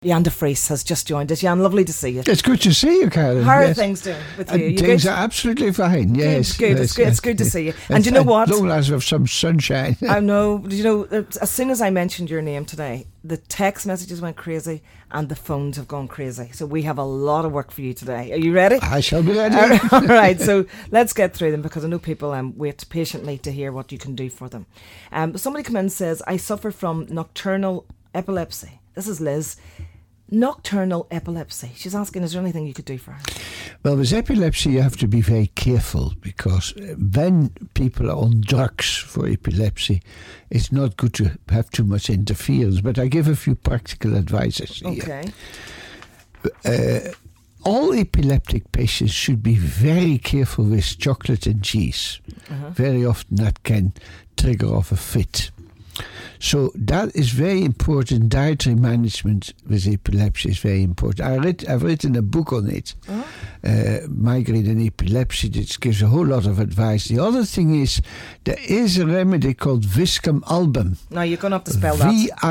Jan de Vries has just joined us. Jan, lovely to see you. It's good to see you, Karen. How are things doing with you? Things are absolutely fine, yes. Good. It's good to see you. And you know what? Long as we have some sunshine. I know. You know, as soon as I mentioned your name today, the text messages went crazy and the phones have gone crazy. So we have a lot of work for you today. Are you ready? I shall be ready. All right, so let's get through them because I know people wait patiently to hear what you can do for them. Somebody come in and says, I suffer from nocturnal epilepsy. This is Liz. Nocturnal epilepsy. She's asking, is there anything you could do for her? Well, with epilepsy, you have to be very careful because when people are on drugs for epilepsy, it's not good to have too much interference. But I give a few practical advices here. Okay. All epileptic patients should be very careful with chocolate and cheese. Very often that can trigger off a fit. So that is very important. Dietary management with epilepsy is very important. I've written a book on it, Migraine and Epilepsy, that gives a whole lot of advice. The other thing is, there is a remedy called Viscum album. Now you're going to have to spell that.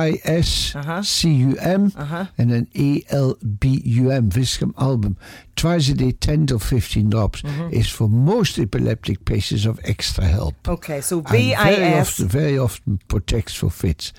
Viscum and then ALBUM, Viscum album. Twice a day, 10 to 15 drops, is for most epileptic patients of extra help. Okay, so VIS. Very often protects for fits.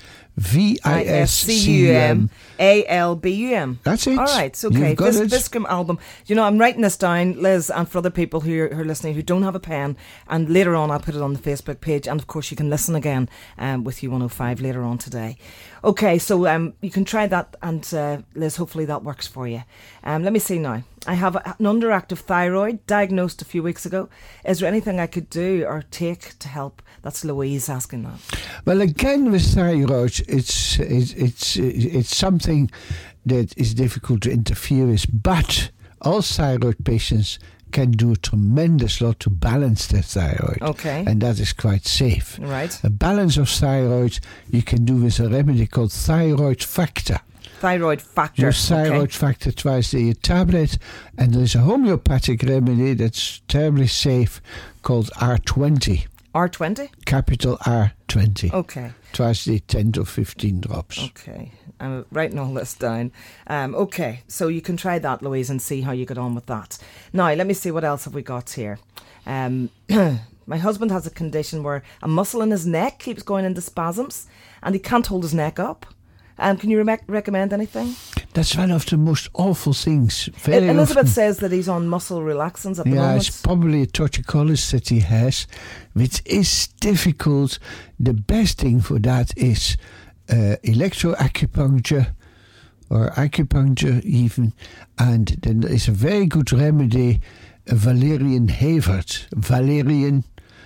VISCUM ALBUM. That's it. All right, so okay. This Viscum album. You know, I'm writing this down, Liz, and for other people who are listening who don't have a pen, and later on I'll put it on the Facebook page, and of course you can listen again with U105 later on today. Okay, so you can try that, and Liz, hopefully that works for you. Let me see now. I have an underactive thyroid diagnosed a few weeks ago. Is there anything I could do or take to help? That's Louise asking that. Well, again, with thyroid, it's something that is difficult to interfere with, but all thyroid patients can do a tremendous lot to balance their thyroid. Okay. And that is quite safe. Right. A balance of thyroid you can do with a remedy called thyroid factor. Thyroid factor. Use thyroid factor twice a day, a tablet, and there's a homeopathic remedy that's terribly safe called R20. R20? Capital R20. Okay. Twice a day, 10 to 15 drops. Okay. I'm writing all this down. Okay, so you can try that, Louise, and see how you get on with that. Now, let me see what else have we got here. My husband has a condition where a muscle in his neck keeps going into spasms and he can't hold his neck up. Can you recommend anything? That's one of the most awful things. Elizabeth says that he's on muscle relaxants at the moment. Yeah, it's probably a torticollis that he has, which is difficult. The best thing for that is electroacupuncture or acupuncture even. And then there is a very good remedy, Valerian Havert. Valerian,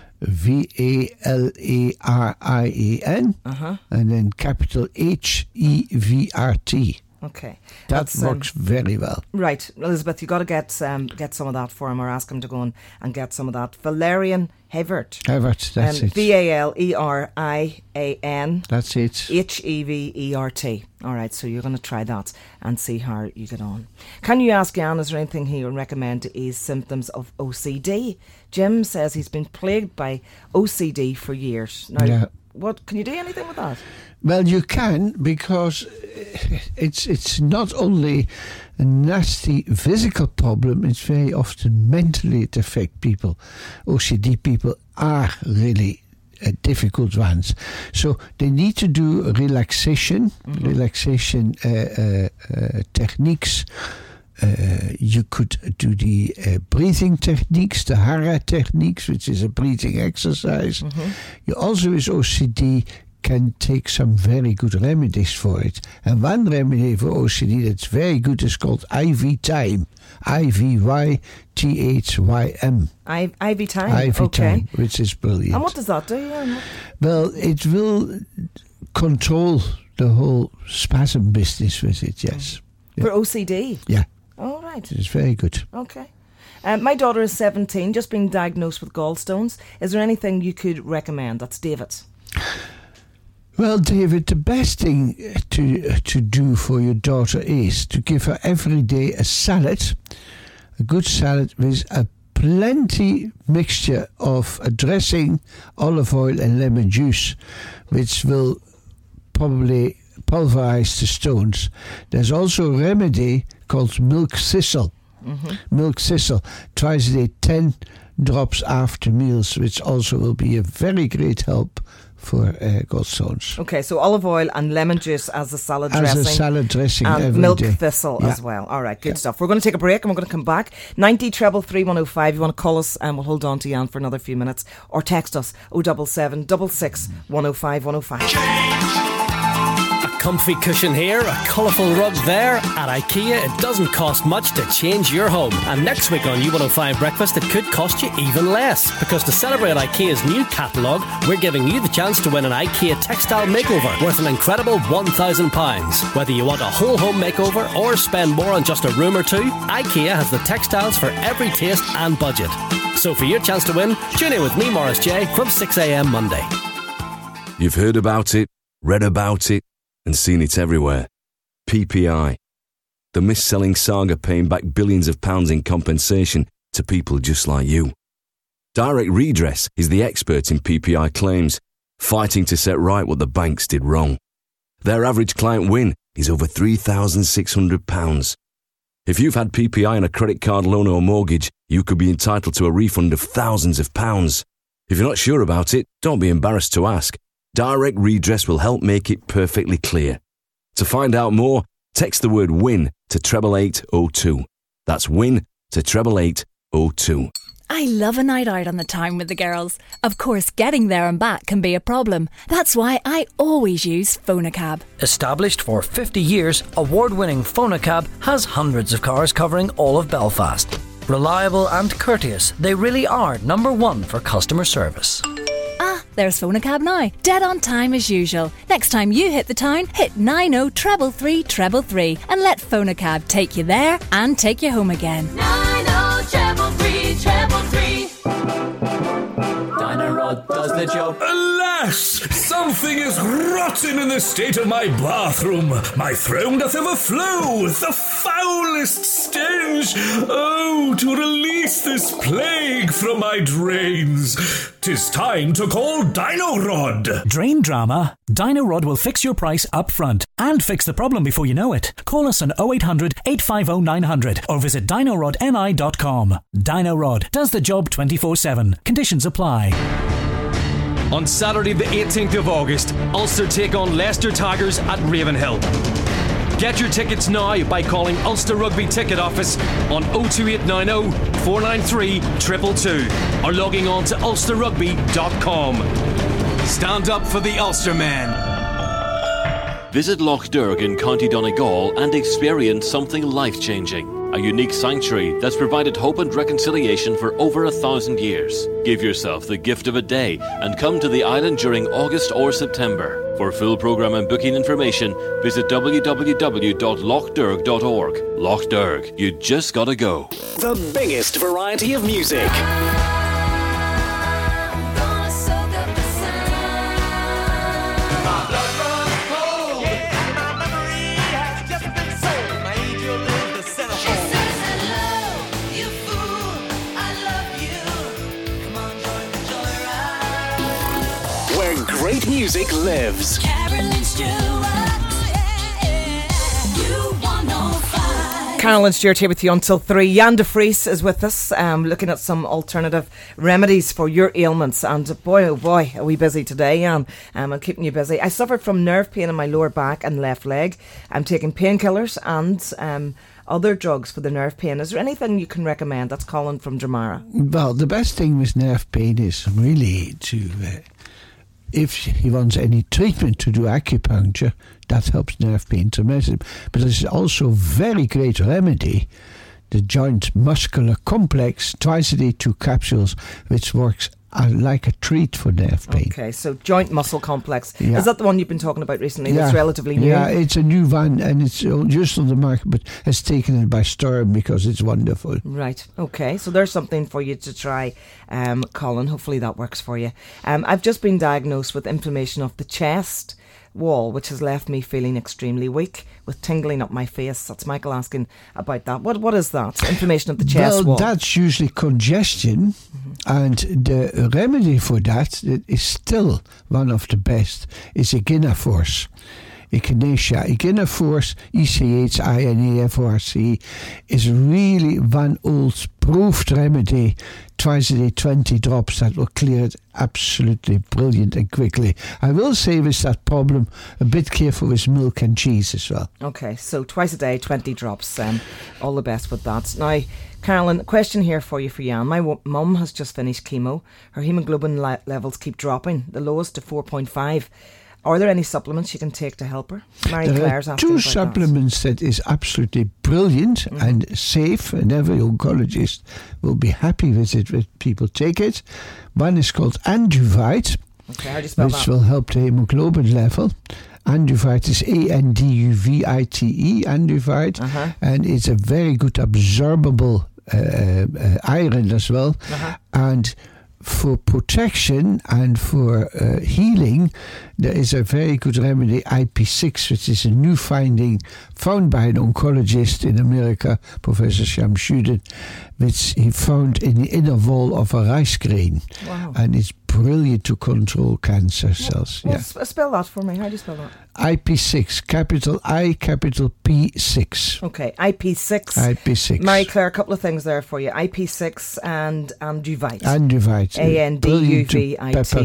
Valerian, and then capital HEVRT. Okay, that works very well. Right, Elizabeth, you got to get some of that for him, or ask him to go and get some of that. Valerian Havert. Havert, that's it. VALERIAN. That's it. HEVERT. All right, so you're going to try that and see how you get on. Can you ask Jan, is there anything he would recommend to ease symptoms of OCD? Jim says he's been plagued by OCD for years. Now, what can you do anything with that? Well, you can, because it's not only a nasty physical problem, it's very often mentally it affects people. OCD people are really difficult ones. So they need to do relaxation techniques. You could do the breathing techniques, the Hara techniques, which is a breathing exercise. You also, with OCD, can take some very good remedies for it. And one remedy for OCD that's very good is called IV Time. IVYTHYM. IV Time? IV Time, which is brilliant. And what does that do? Well, it will control the whole spasm business with it, yes. For OCD? Yeah. All right. It's very good. Okay. My daughter is 17, just being diagnosed with gallstones. Is there anything you could recommend? That's David. Well, David, the best thing to do for your daughter is to give her every day a salad, a good salad with a plenty mixture of a dressing, olive oil and lemon juice, which will probably pulverize the stones. There's also a remedy called milk thistle. Milk thistle. Twice a day, 10 drops after meals, which also will be a very great help for gallstones. Okay, so olive oil and lemon juice as a salad dressing. As a salad dressing and every milk day. thistle as well. All right, good stuff. We're going to take a break and we're going to come back. 90 333 105. You want to call us and we'll hold on to Jan for another few minutes, or text us 077 66 105 105. Comfy cushion here, a colourful rug there. At IKEA, it doesn't cost much to change your home. And next week on U105 Breakfast, it could cost you even less. Because to celebrate IKEA's new catalogue, we're giving you the chance to win an IKEA textile makeover worth an incredible £1,000. Whether you want a whole home makeover or spend more on just a room or two, IKEA has the textiles for every taste and budget. So for your chance to win, tune in with me, Maurice J, from 6 a.m. Monday. You've heard about it, read about it, and seen it everywhere. PPI. The mis-selling saga paying back billions of pounds in compensation to people just like you. Direct Redress is the expert in PPI claims, fighting to set right what the banks did wrong. Their average client win is over £3,600. If you've had PPI on a credit card, loan or mortgage, you could be entitled to a refund of thousands of pounds. If you're not sure about it, don't be embarrassed to ask. Direct Redress will help make it perfectly clear. To find out more, text the word WIN to 88802. That's WIN to 88802. I love a night out on the town with the girls. Of course, getting there and back can be a problem. That's why I always use Phonacab. Established for 50 years, award-winning Phonacab has hundreds of cars covering all of Belfast. Reliable and courteous, they really are number one for customer service. There's Phonacab now, dead on time as usual. Next time you hit the town, hit 903333 and let Phonacab take you there and take you home again. 903333. Dino-Rod does the job. Alas, something is rotten in the state of my bathroom. My throne doth overflow with the foulest stench. Oh, to release this plague from my drains. 'Tis time to call Dino-Rod. Drain drama? Dino-Rod will fix your price up front and fix the problem before you know it. Call us on 0800 850 900 or visit dinorodni.com. Dino-Rod does the job 24/7. Conditions apply. On Saturday the 18th of August, Ulster take on Leicester Tigers at Ravenhill. Get your tickets now by calling Ulster Rugby Ticket Office on 02890 493 222 or logging on to ulsterrugby.com. Stand up for the Ulster men. Visit Loch Derg in County Donegal and experience something life-changing. A unique sanctuary that's provided hope and reconciliation for over 1,000 years. Give yourself the gift of a day and come to the island during August or September. For full programme and booking information, visit www.lochderg.org. Loch Derg, you just gotta go. The biggest variety of music. Great music lives. Carolyn Stewart here with you until 3. Jan de Vries is with us, looking at some alternative remedies for your ailments. And boy, oh boy, are we busy today, Jan. I'm keeping you busy. I suffered from nerve pain in my lower back and left leg. I'm taking painkillers and other drugs for the nerve pain. Is there anything you can recommend? That's Colin from Dramara. Well, the best thing with nerve pain is really to... if he wants any treatment, to do acupuncture, that helps nerve pain tremendously. But there's also a very great remedy, the joint muscular complex, twice a day, 2 capsules, which works like a treat for nerve pain. Okay, so joint muscle complex. Yeah. Is that the one you've been talking about recently? That's relatively new? Yeah, it's a new one and it's just on the market, but it's taken it by storm because it's wonderful. Right, okay, so there's something for you to try, Colin. Hopefully that works for you. I've just been diagnosed with inflammation of the chest wall, which has left me feeling extremely weak with tingling up my face. That's Michael asking about that. What is that? Inflammation of the chest wall? Well, that's usually congestion, and the remedy for that is still one of the best, is Echinaforce. echinacea. Echinaforce, ECHINAFORC, is really Van Ool's proved remedy. Twice a day, 20 drops, that will clear it absolutely brilliant and quickly. I will say with that problem, a bit careful with milk and cheese as well. Okay, so twice a day, 20 drops. All the best with that. Now, Carolyn, a question here for you, for Jan. My mum has just finished chemo. Her hemoglobin levels keep dropping, the lowest to 4.5. Are there any supplements she can take to help her? Mary Claire's asking two about supplements that is absolutely brilliant and safe, and every oncologist will be happy with it when people take it. One is called Anduvite, okay, how do you spell which that? will help the hemoglobin level. Anduvite is ANDUVITE, Anduvite, and it's a very good absorbable iron as well. And for protection and for healing, there is a very good remedy, IP6, which is a new finding found by an oncologist in America, Professor Shamsuddin, which he found in the inner wall of a rice grain. Wow. And it's brilliant to control cancer cells. Well, spell that for me. How do you spell that? IP6, capital I, capital P6. Okay, IP6. IP6. Mary Claire, a couple of things there for you. IP6 and Anduvite. Anduvite. ANDUVITE.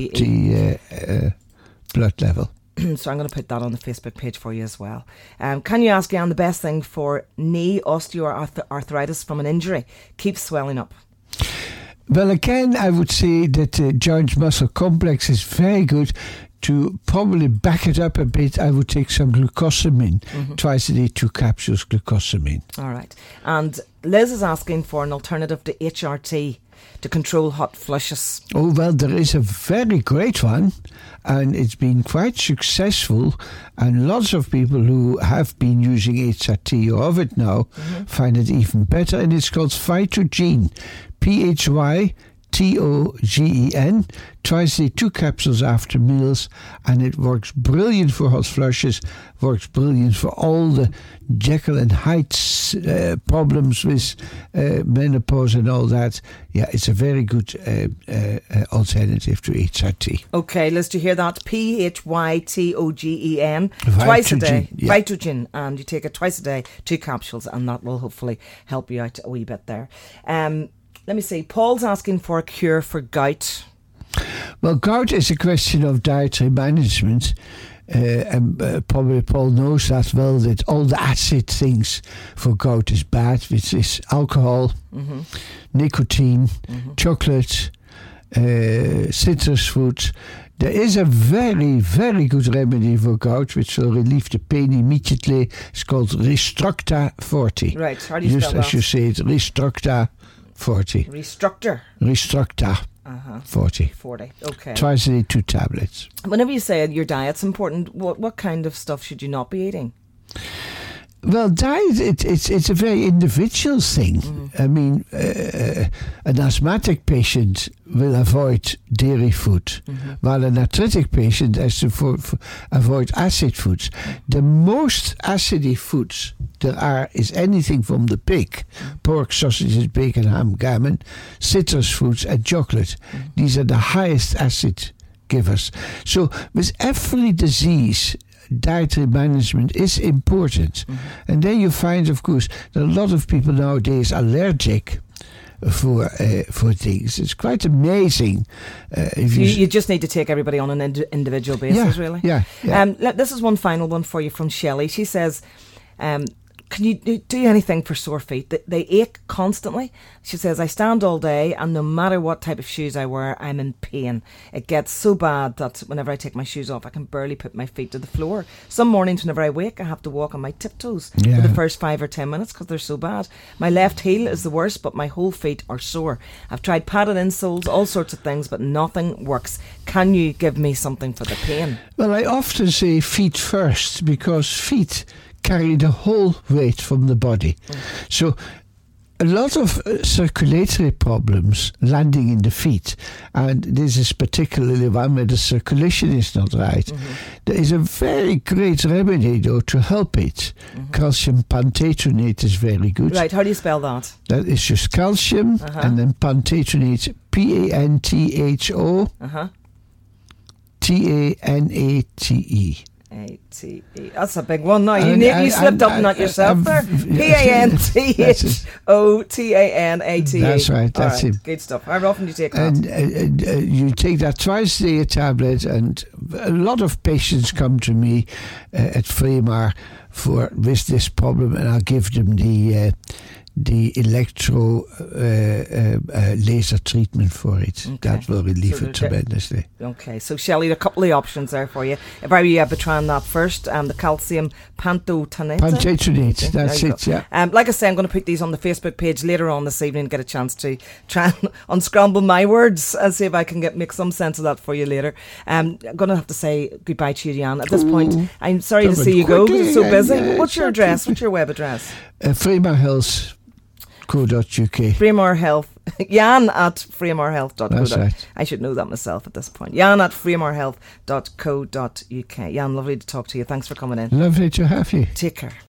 The blood level. So I'm going to put that on the Facebook page for you as well. Can you ask Jan the best thing for knee osteoarthritis from an injury? Keeps swelling up. Well, again, I would say that the joint muscle complex is very good. To probably back it up a bit, I would take some glucosamine. Twice a day, 2 capsules glucosamine. All right. And Liz is asking for an alternative to HRT to control hot flushes. Oh, well, there is a very great one, and it's been quite successful, and lots of people who have been using HRT or of it now find it even better, and it's called Phytogen, PHYTOGEN, twice a day, 2 capsules after meals, and it works brilliant for hot flushes, works brilliant for all the Jekyll and Hyde problems with menopause and all that. Yeah, it's a very good alternative to HRT. Okay, Liz, do you hear that? PHYTOGEN, twice a day, Phytogen, and you take it twice a day, 2 capsules, and that will hopefully help you out a wee bit there. Let me see. Paul's asking for a cure for gout. Well, gout is a question of dietary management. And probably Paul knows that well, that all the acid things for gout is bad, which is alcohol, nicotine, chocolate, citrus fruits. There is a very, very good remedy for gout which will relieve the pain immediately. It's called Restructa 40. Right, how do you spell that? Just as you say it, Restructa 40. Restructa 40. Okay. Twice a day, 2 tablets. Whenever you say your diet's important, what kind of stuff should you not be eating? Well, diet, it's a very individual thing. I mean, an asthmatic patient will avoid dairy food, while an arthritic patient has to avoid acid foods. The most acidy foods there are is anything from the pig: pork, sausages, bacon, ham, gammon, citrus fruits, and chocolate. These are the highest acid givers. So with every disease, dietary management is important. And then you find, of course, that a lot of people nowadays are allergic for things. It's quite amazing. You just need to take everybody on an individual basis, really. Yeah. This is one final one for you from Shelley. She says, can you do anything for sore feet? They ache constantly. She says, I stand all day and no matter what type of shoes I wear, I'm in pain. It gets so bad that whenever I take my shoes off, I can barely put my feet to the floor. Some mornings whenever I wake, I have to walk on my tiptoes for the first 5 or 10 minutes because they're so bad. My left heel is the worst, but my whole feet are sore. I've tried padded insoles, all sorts of things, but nothing works. Can you give me something for the pain? Well, I often say feet first, because feet carry the whole weight from the body. So a lot of circulatory problems landing in the feet, and this is particularly one where the circulation is not right. There is a very great remedy though to help it. Calcium pantethonate is very good. Right, how do you spell that? That is just calcium and then pantethonate, PANTHO TANATE. P-A-N-T-H-O-T-A-N-A-T-E. That's a big one now. You slipped up on that yourself there. P-A-N-T-H-O-T-A-N-A-T-E. That's right. That's it. Good stuff. How often do you take that? And you take that twice a day, a tablet, and a lot of patients come to me at Fremar with this problem, and I'll give them the electro laser treatment for it. Okay. That will relieve it tremendously. Okay, so Shelley, a couple of options there for you. If I were trying that first, the calcium pantothenate. Pantothenate, that's it, yeah. Like I say, I'm going to put these on the Facebook page later on this evening, get a chance to try and unscramble my words and see if I can make some sense of that for you later. I'm going to have to say goodbye to you, Jan. At this point, I'm sorry to see you go because you're so busy. What's your address? What's your web address? Fremar Health. .co.uk. Fremar Health. Jan at freemarhealth.co.uk. That's right. I should know that myself at this point. Jan at freemarhealth.co.uk. Jan, lovely to talk to you. Thanks for coming in. Lovely to have you. Take care.